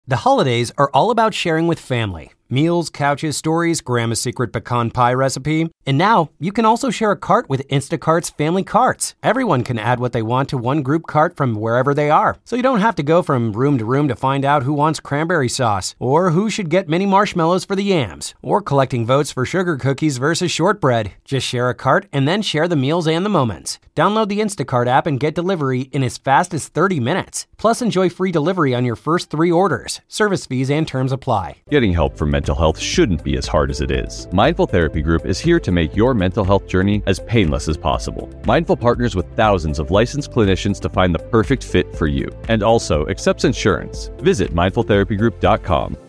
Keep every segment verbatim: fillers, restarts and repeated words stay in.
The holidays are all about sharing with family. Meals, couches, stories, Grandma's secret pecan pie recipe. And now, you can also share a cart with Instacart's Family Carts. Everyone can add what they want to one group cart from wherever they are. So you don't have to go from room to room to find out who wants cranberry sauce, or who should get mini marshmallows for the yams, or collecting votes for sugar cookies versus shortbread. Just share a cart and then share the meals and the moments. Download the Instacart app and get delivery in as fast as thirty minutes. Plus, enjoy free delivery on your first three orders. Service fees and terms apply. Getting help for mental health shouldn't be as hard as it is. Mindful Therapy Group is here to make your mental health journey as painless as possible. Mindful partners with thousands of licensed clinicians to find the perfect fit for you, and also accepts insurance. Visit mindful therapy group dot com.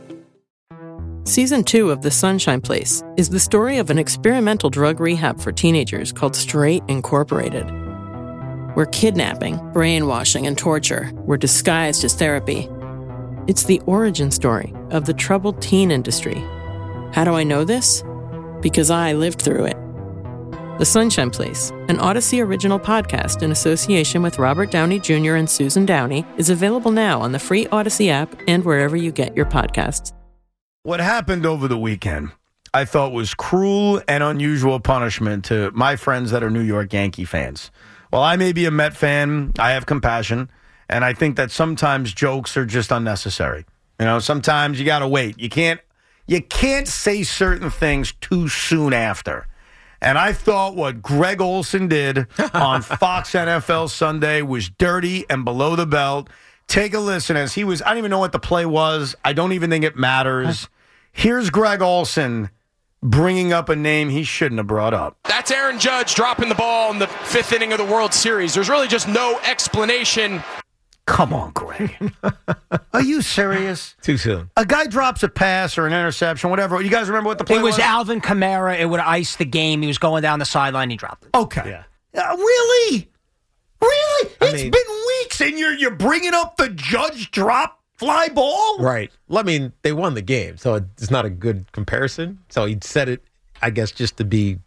Season two of The Sunshine Place is the story of an experimental drug rehab for teenagers called Straight Incorporated, where kidnapping, brainwashing, and torture were disguised as therapy. It's the origin story of the troubled teen industry. How do I know this? Because I lived through it. The Sunshine Place, an Odyssey original podcast in association with Robert Downey Junior and Susan Downey, is available now on the free Odyssey app and wherever you get your podcasts. What happened over the weekend, I thought, was cruel and unusual punishment to my friends that are New York Yankee fans. While I may be a Met fan, I have compassion, and I think that sometimes jokes are just unnecessary. You know, sometimes you got to wait. You can't, you can't say certain things too soon after. And I thought what Greg Olsen did on Fox N F L Sunday was dirty and below the belt. Take a listen as he was, I don't even know what the play was. I don't even think it matters. Here's Greg Olsen bringing up a name he shouldn't have brought up. That's Aaron Judge dropping the ball in the fifth inning of the World Series. There's really just no explanation. Come on, Greg. Are you serious? Too soon. A guy drops a pass or an interception, whatever. You guys remember what the play was? was? It was Alvin Kamara. It would ice the game. He was going down the sideline. He dropped it. Okay. Yeah. Uh, really? Really? I It's mean, been weeks, and you're you're bringing up the Judge drop fly ball? Right. Well, I mean, they won the game, so it's not a good comparison. So he said it, I guess, just to be,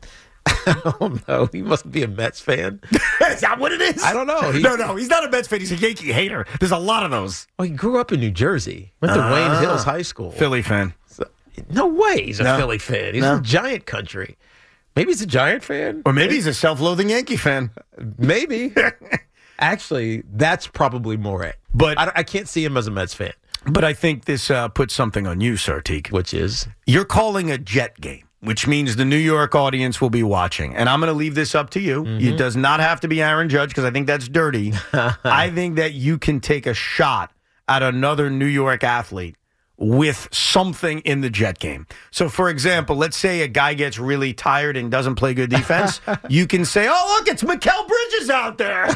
I don't know. He must be a Mets fan. Is that what it is? I don't know. He, no, no, he's not a Mets fan. He's a Yankee hater. There's a lot of those. Well, he grew up in New Jersey. Went to Uh, Wayne Hills High School. Philly fan. So, no way he's a No. Philly fan. He's No. a Giant country. Maybe he's a Giant fan. Or maybe he's a self-loathing Yankee fan. Maybe. Actually, that's probably more it. But I, I can't see him as a Mets fan. But I think this uh, puts something on you, Sartik. Which is? You're calling a Jet game, which means the New York audience will be watching. And I'm going to leave this up to you. Mm-hmm. It does not have to be Aaron Judge because I think that's dirty. I think that you can take a shot at another New York athlete with something in the Jet game. So, for example, let's say a guy gets really tired and doesn't play good defense. You can say, oh, look, it's Mikal Bridges out there.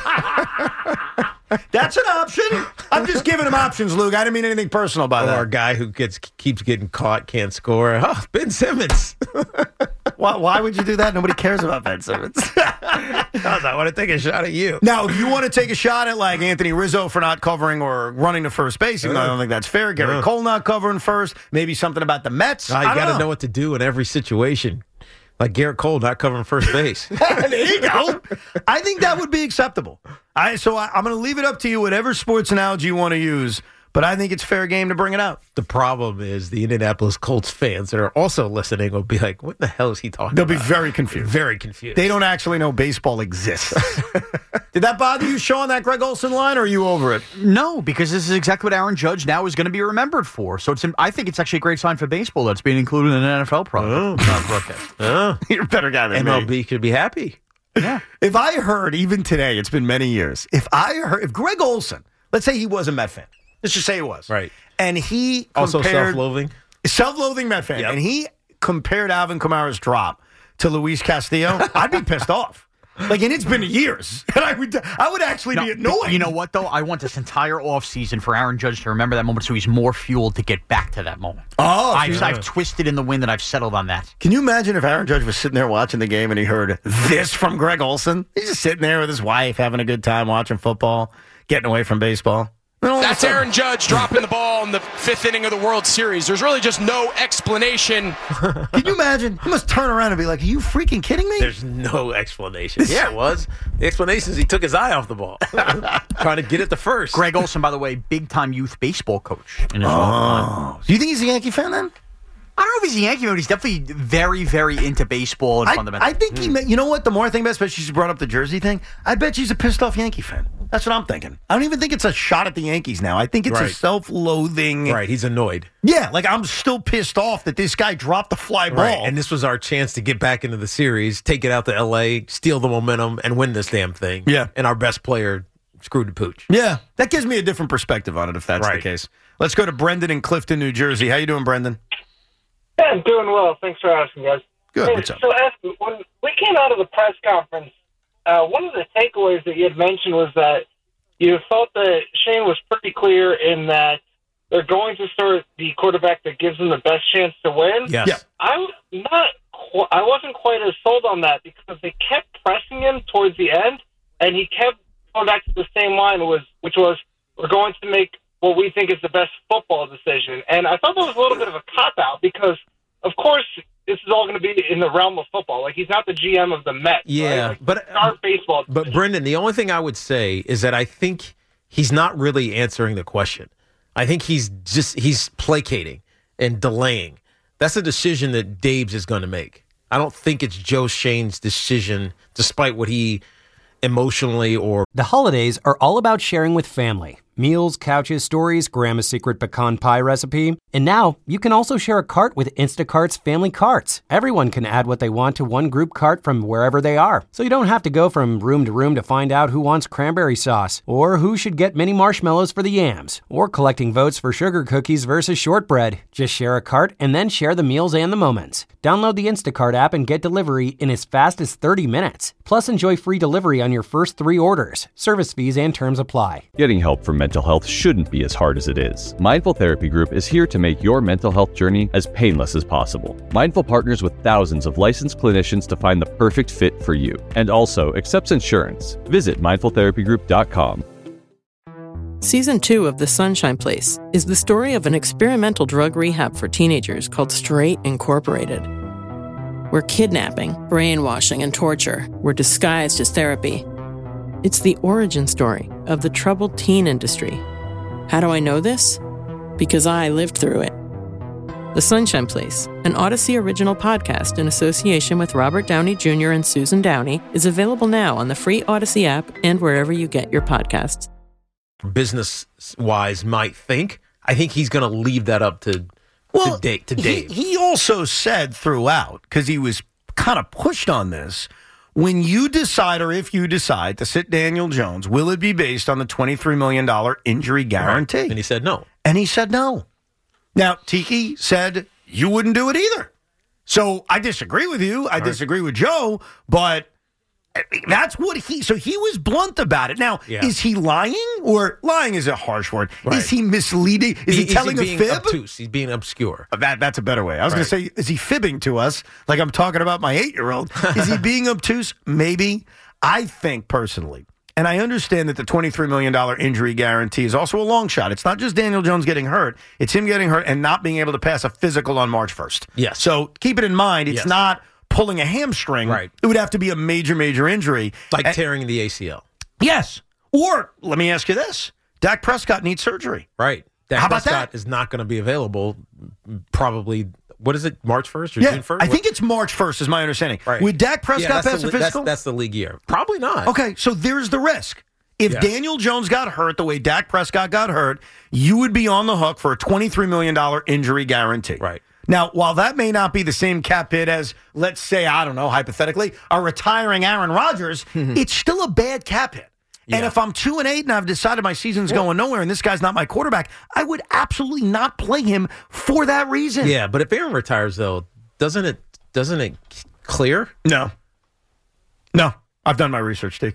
That's an option. I'm just giving him options, Luke. I didn't mean anything personal by that. Or a guy who gets keeps getting caught, can't score. Oh, Ben Simmons. Why, why would you do that? Nobody cares about Ben Simmons. I want to take a shot at you. Now, if you want to take a shot at like Anthony Rizzo for not covering or running to first base, even though I don't think that's fair. Garrett Yeah. Cole not covering first. Maybe something about the Mets. Uh, you I got to know. know what to do in every situation. Like Garrett Cole not covering first base. There you go. I think that would be acceptable. I So I, I'm going to leave it up to you, whatever sports analogy you want to use. But I think it's fair game to bring it out. The problem is the Indianapolis Colts fans that are also listening will be like, what the hell is he talking They'll about? be very confused. Very confused. They don't actually know baseball exists. Did that bother you, Sean, that Greg Olsen line, or are you over it? No, because this is exactly what Aaron Judge now is going to be remembered for. So it's, I think it's actually a great sign for baseball that's being included in an N F L product. Oh, oh. You're a better guy than M L B me. could be happy. Yeah. If I heard, even today, it's been many years, if I heard, if Greg Olsen, let's say he was a Met fan, let's just say he was. Right. And he Also compared, self-loathing. Self-loathing Met fan. Yep. And he compared Alvin Kamara's drop to Luis Castillo, I'd be pissed off. Like, and it's been years. And I would I would actually No, be annoyed. You know what, though? I want this entire offseason for Aaron Judge to remember that moment so he's more fueled to get back to that moment. Oh, I've, yeah. I've twisted in the wind and I've settled on that. Can you imagine if Aaron Judge was sitting there watching the game and he heard this from Greg Olsen? He's just sitting there with his wife having a good time watching football, getting away from baseball. That's Aaron Judge dropping the ball in the fifth inning of the World Series. There's really just no explanation. Can you imagine? He must turn around and be like, are you freaking kidding me? There's no explanation. Yeah, it was. The explanation is he took his eye off the ball. Trying to get it to first. Greg Olson, by the way, big-time youth baseball coach. In his oh. Do you think he's a Yankee fan then? I don't know if he's a Yankee fan, but he's definitely very, very into baseball and I, fundamentals. I think he, may, you know what? The more I think about it, especially she brought up the Jersey thing, I bet she's a pissed off Yankee fan. That's what I'm thinking. I don't even think it's a shot at the Yankees now. I think it's right. a self-loathing. Right, he's annoyed. Yeah, like I'm still pissed off that this guy dropped the fly ball. Right, and this was our chance to get back into the series, take it out to L A, steal the momentum, and win this damn thing. Yeah. And our best player screwed the pooch. Yeah, that gives me a different perspective on it if that's right. the case. Let's go to Brendan in Clifton, New Jersey. How you doing, Brendan? Yeah, I'm doing well. Thanks for asking, guys. Good. Hey, What's up? So, Evan, when we came out of the press conference, uh, one of the takeaways that you had mentioned was that you felt that Shane was pretty clear in that they're going to start the quarterback that gives them the best chance to win. Yes. Yeah. I'm not. Qu- I wasn't quite as sold on that because they kept pressing him towards the end, and he kept going back to the same line, was which was we're going to make what we think is the best football decision. And I thought that was a little bit of a cop-out because, of course, this is all going to be in the realm of football. Like, he's not the G M of the Mets. Yeah, right? Like, but start baseball. But Brendan, the only thing I would say is that I think he's not really answering the question. I think he's just he's placating and delaying. That's a decision that Dabes is going to make. I don't think it's Joe Shane's decision, despite what he emotionally or... The holidays are all about sharing with family. Meals, couches, stories, Grandma's secret pecan pie recipe. And now you can also share a cart with Instacart's Family Carts. Everyone can add what they want to one group cart from wherever they are. So you don't have to go from room to room to find out who wants cranberry sauce, or who should get mini marshmallows for the yams, or collecting votes for sugar cookies versus shortbread. Just share a cart and then share the meals and the moments. Download the Instacart app and get delivery in as fast as thirty minutes. Plus, enjoy free delivery on your first three orders. Service fees and terms apply. Getting help for mental health shouldn't be as hard as it is. Mindful Therapy Group is here to make your mental health journey as painless as possible. Mindful partners with thousands of licensed clinicians to find the perfect fit for you, and also accepts insurance. Visit mindful therapy group dot com. Season two of The Sunshine Place is the story of an experimental drug rehab for teenagers called Straight Incorporated, where kidnapping, brainwashing, and torture were disguised as therapy. It's the origin story of the troubled teen industry. How do I know this? Because I lived through it. The Sunshine Place, an Odyssey original podcast in association with Robert Downey Junior and Susan Downey, is available now on the free Odyssey app and wherever you get your podcasts. Business-wise might think. I think he's going to leave that up to, Well, to, Dave, to he, Dave. he also said throughout, because he was kind of pushed on this, when you decide or if you decide to sit Daniel Jones, will it be based on the twenty-three million dollars injury guarantee? Right. And he said no. And he said no. Now, Tiki said you wouldn't do it either. So I disagree with you. I right. disagree with Joe, but that's what he, so he was blunt about it. Now, Yeah. is he lying? Or lying is a harsh word. Right. Is he misleading? Is he, Is telling he being a fib? obtuse? He's being obscure. That That's a better way. I was Right. going to say, is he fibbing to us like I'm talking about my eight-year-old? Is he being obtuse? Maybe. I think personally, and I understand that the twenty-three million dollars injury guarantee is also a long shot. It's not just Daniel Jones getting hurt. It's him getting hurt and not being able to pass a physical on March first. Yes. So keep it in mind. It's Yes. not pulling a hamstring. Right. It would have to be a major, major injury. Like And- tearing the A C L. Yes. Or let me ask you this. Dak Prescott needs surgery. Right. Dak How about Prescott that? is not going to be available probably, what is it, March first or Yeah, June first? I think it's March first is my understanding. Right. Would Dak Yeah, Prescott that's pass the, a physical? That's, that's the league year. Probably not. Okay, so there's the risk. If Yes. Daniel Jones got hurt the way Dak Prescott got hurt, you would be on the hook for a twenty-three million dollars injury guarantee. Right. Now, while that may not be the same cap hit as, let's say, I don't know, hypothetically, a retiring Aaron Rodgers, it's still a bad cap hit. And Yeah. if I'm two and eight and I've decided my season's going nowhere and this guy's not my quarterback, I would absolutely not play him for that reason. Yeah, but if Aaron retires, though, doesn't it doesn't it clear? No. No. I've done my research, Steve.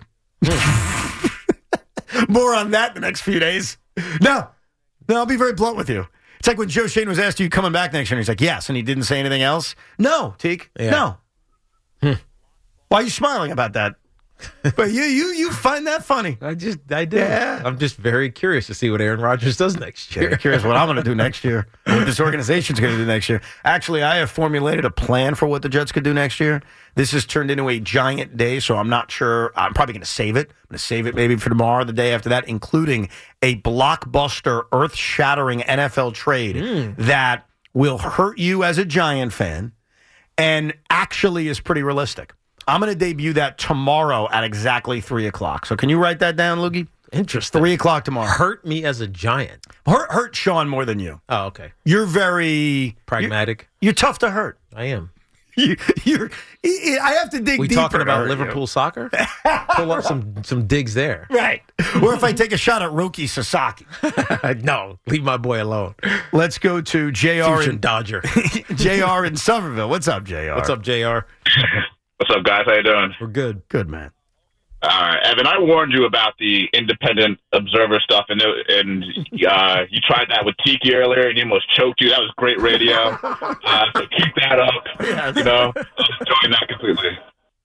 More on that in the next few days. No. No, I'll be very blunt with you. It's like when Joe Shane was asked, are you coming back next year? And he's like, yes. And he didn't say anything else. No, Teak. Yeah. No. Hmm. Why are you smiling about that? But you you you find that funny. I just I did. Yeah. I'm just very curious to see what Aaron Rodgers does next year. Very curious what I'm going to do next year. What this organization's going to do next year. Actually, I have formulated a plan for what the Jets could do next year. This has turned into a giant day, so I'm not sure. I'm probably going to save it. I'm going to save it maybe for tomorrow or the day after that, including a blockbuster, earth-shattering N F L trade mm. that will hurt you as a Giant fan and actually is pretty realistic. I'm going to debut that tomorrow at exactly three o'clock. So can you write that down, Loogie? Interesting. three o'clock tomorrow. Hurt me as a Giant. Hurt, hurt Sean more than you. Oh, okay. You're very... Pragmatic. You're, you're tough to hurt. I am. You, you're. I have to dig we deeper. We talking about Liverpool you. soccer? Pull up some, some digs there. Right. Or if I take a shot at Roki Sasaki. No, leave my boy alone. Let's go to J R Future in, Dodger. J R in Somerville. What's up, J R? What's up, J R? What's up, guys? How you doing? We're good. Good, man. All right, Evan, I warned you about the independent observer stuff, and and uh, you tried that with Tiki earlier, and you almost choked you. That was great radio. Uh, so keep that up. Yes. You know, I was enjoying that completely.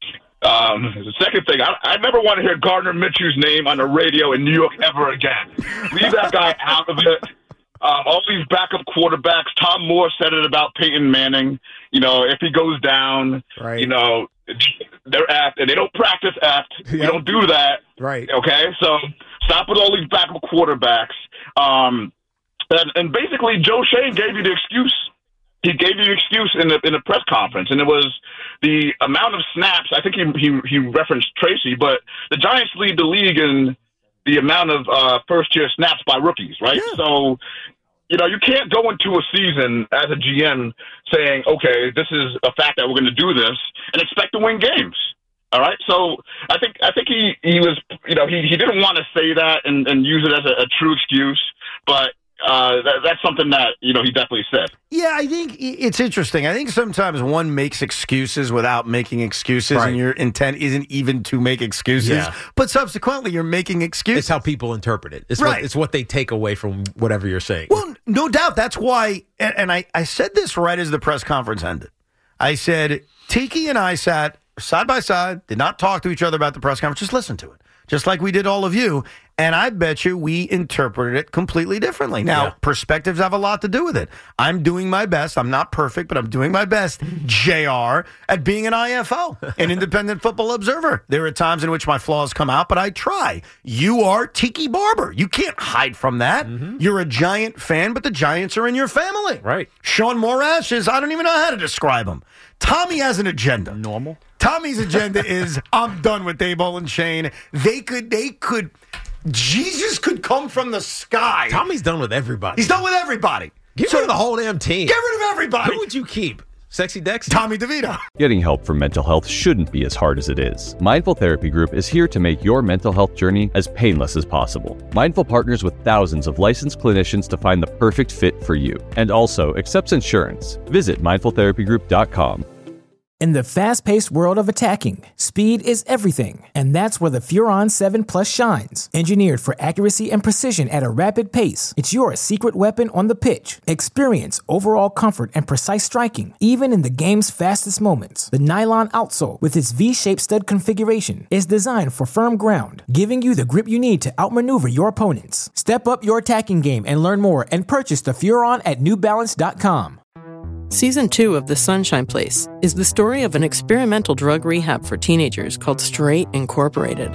Um, the second thing, I, I never want to hear Gardner Minshew's name on the radio in New York ever again. Leave that guy out of it. Um, all these backup quarterbacks. Tom Moore said it about Peyton Manning. You know, if he goes down, right. you know, they're apt, and they don't practice apt. Yep. You don't do that. Right. Okay? So stop with all these backup quarterbacks. Um, and, and basically, Joe Schoen gave you the excuse. He gave you the excuse in the in the press conference, and it was the amount of snaps. I think he he, he referenced Tracy, but the Giants lead the league in the amount of uh, first-year snaps by rookies, right? Yeah. So, you know, you can't go into a season as a G M saying, okay, this is a fact that we're going to do this, and expect to win games. All right? So I think I think he, he was, you know, he, he didn't want to say that and, and use it as a, a true excuse, but uh, that, that's something that, you know, he definitely said. Yeah, I think it's interesting. I think sometimes one makes excuses without making excuses, right. and your intent isn't even to make excuses. Yeah. But subsequently, you're making excuses. It's how people interpret it. It's, right. what, it's what they take away from whatever you're saying. Well, no doubt. That's why, and, and I, I said this right as the press conference ended. I said, Tiki and I sat side by side, did not talk to each other about the press conference, just listen to it. Just like we did all of you. And I bet you we interpreted it completely differently. Now, yeah. perspectives have a lot to do with it. I'm doing my best. I'm not perfect, but I'm doing my best, J R, at being an I F O, an independent football observer. There are times in which my flaws come out, but I try. You are Tiki Barber. You can't hide from that. Mm-hmm. You're a Giant fan, but the Giants are in your family. Right. Sean Morash is, I don't even know how to describe him. Tommy has an agenda. Normal. Tommy's agenda is, I'm done with Daboll and Shane. They could, they could... Jesus could come from the sky. Tommy's done with everybody. He's done with everybody. Get so, rid of the whole damn team. Get rid of everybody. Who would you keep? Sexy Dex? Tommy DeVito. Getting help for mental health shouldn't be as hard as it is. Mindful Therapy Group is here to make your mental health journey as painless as possible. Mindful partners with thousands of licensed clinicians to find the perfect fit for you, and also accepts insurance. Visit mindful therapy group dot com. In the fast-paced world of attacking, speed is everything, and that's where the Furon seven Plus shines. Engineered for accuracy and precision at a rapid pace, it's your secret weapon on the pitch. Experience overall comfort and precise striking, even in the game's fastest moments. The nylon outsole, with its V-shaped stud configuration, is designed for firm ground, giving you the grip you need to outmaneuver your opponents. Step up your attacking game and learn more and purchase the Furon at new balance dot com. Season two of The Sunshine Place is the story of an experimental drug rehab for teenagers called Straight Incorporated,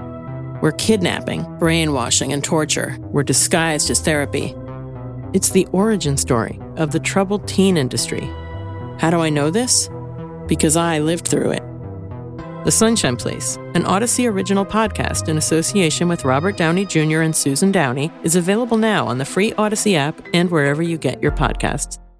where kidnapping, brainwashing, and torture were disguised as therapy. It's the origin story of the troubled teen industry. How do I know this? Because I lived through it. The Sunshine Place, an Odyssey original podcast in association with Robert Downey Junior and Susan Downey, is available now on the free Odyssey app and wherever you get your podcasts.